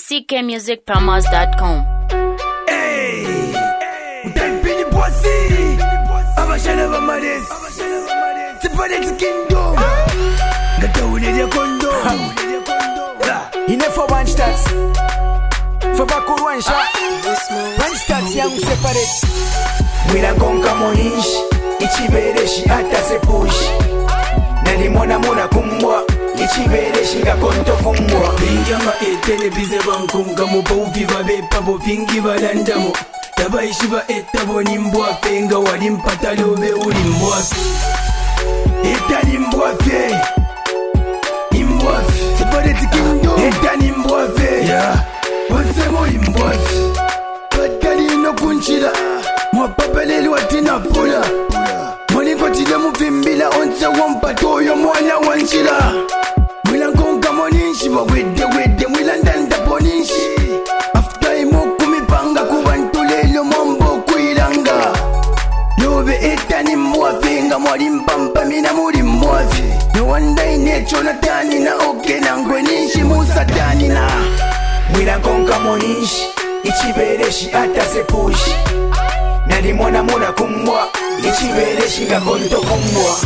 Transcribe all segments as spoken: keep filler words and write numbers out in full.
c k music promos dot com. Hey, Mpini Bossy, Abashana Vamares, Separate Kingdom, Gataule Kondo, Ine for one shot, for Baku one shot, one shot young separate. Mwila konka monish, ichibereshi ata se push. Nalimona mona kumbwa, ichibereshi nga konto kumbwa. Bingyama etene bize bankunga mubaupi babepa bo pingi balandamo. Tabaishi ba etabo nimbwa penga walimpata lobe ulimbwa. Eta nimbwa fe, nimbwa fe. Separate Kingdom, eta nimbwa fe. Yeah, wasemo nimbwa fe. Patali no kunchila. Mwapapeleli watina pula Mwaliko tile muvimbila onse wampatoyo mwana wanchila Mwila nkonga moninshi Mwawede wede mwila ndanda poninshi After imoku mipanga Kubantulelo mambo kuilanga Lobe eta ni mwafinga Mwali mpampa mina muri mwafi No wanda inecho na tani na oke na ngwenishi musatani na Mwila nkonga moninshi Ichibereshi ata se pushi Nalimona mona kumbwa, ichibereshi nga konto kumbwa.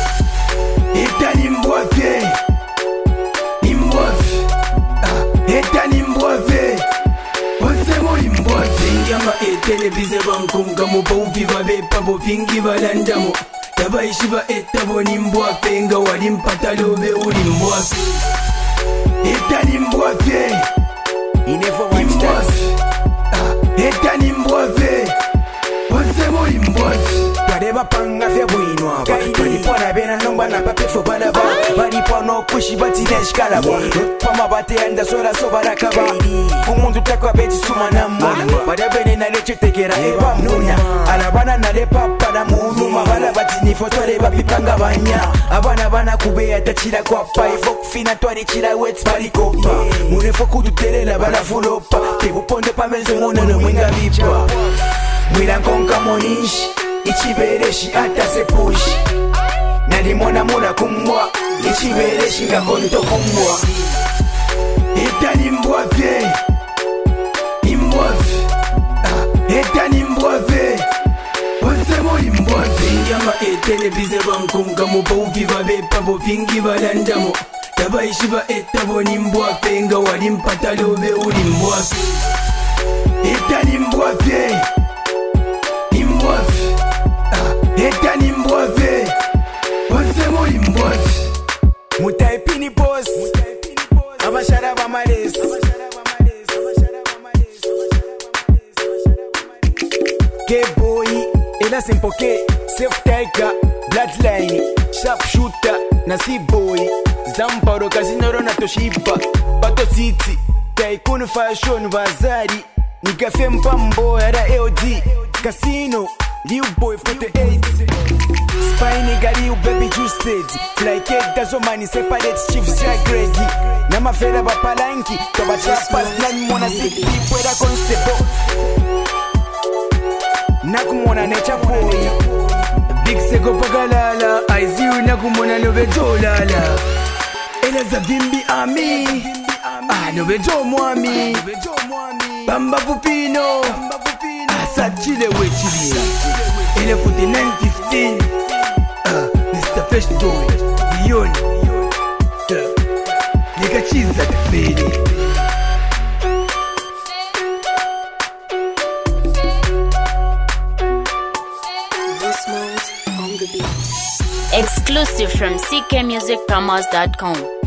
Eta nimbwa fe, nimbwa fe. Eta nimbwa fe, osemo nimbwa fe. Nyama etene bize bankunga mubaupi babepa bo pingi balandamo. Tabaishi ba etabo nimbwa fe nga walimpata lobe ulimbwa fe. Eta nimbwa fe, nimbwa fe. Eta nimbwa fe. Osemo imbwazi Bareba panga fe buinwa Baripona bena nomba na pape fo balaba Baripona kushi bati neshkalaba Pama bate anda sora so barakaba Kumundu takwa beti suma na mwana Barabene na leche tekera eba muna Alabana na lepa pana munu Mabala bati ni fotore babi panga banya Abana bana kubea tachira kwa pa Ifo kufina tuari chira wets barikopa Mune foku tutelela bala fulopa Tebu ponde pa menzo muna no mwenga vipa Mwila nkonka monishi, ichibereshi ata se push. Nalimona mona kumbwa, ichibereshi nga konto kumbwa. Eta nimbwa fe, nimbwa fe. Eta nimbwa fe, osemo nimbwa fe. Nyama etene bize bankunga mubaupi babepa bo pingi balandamo. Tabaishi ba etabo nimbwa fe nga walimpata lobe ulimbwa fe. Eta nimbwa fe. Eta nimbwa fe, osemo nimbwa fe. Mutaipini boss, Abashara Vamares. K-boy, ela sempoke, self-taker, bloodline, sharpshooter, nasi boy. Zamparo kazinoro na toshiba, pato city, tycoon fashion bazari. Nikafe mpambo yara L D, casino. Liu boy forty-eight Spy nigga liu baby juiced Fly cake dazo mani separate chiefs ya gregi Nama fera bapalanki Toba chapas nani mwana siki Pweda constable Nakumona nature boy Big seko pagalala I see you nakumona nobejo lala Eleza vimbi ami Ah nobejo mwami Bamba pupino Asachile wechili Ele kuti nine fifteen uh, Mister Fresh Boy Beyond uh, Nika chiza tupele Exclusive from c k music promos dot com.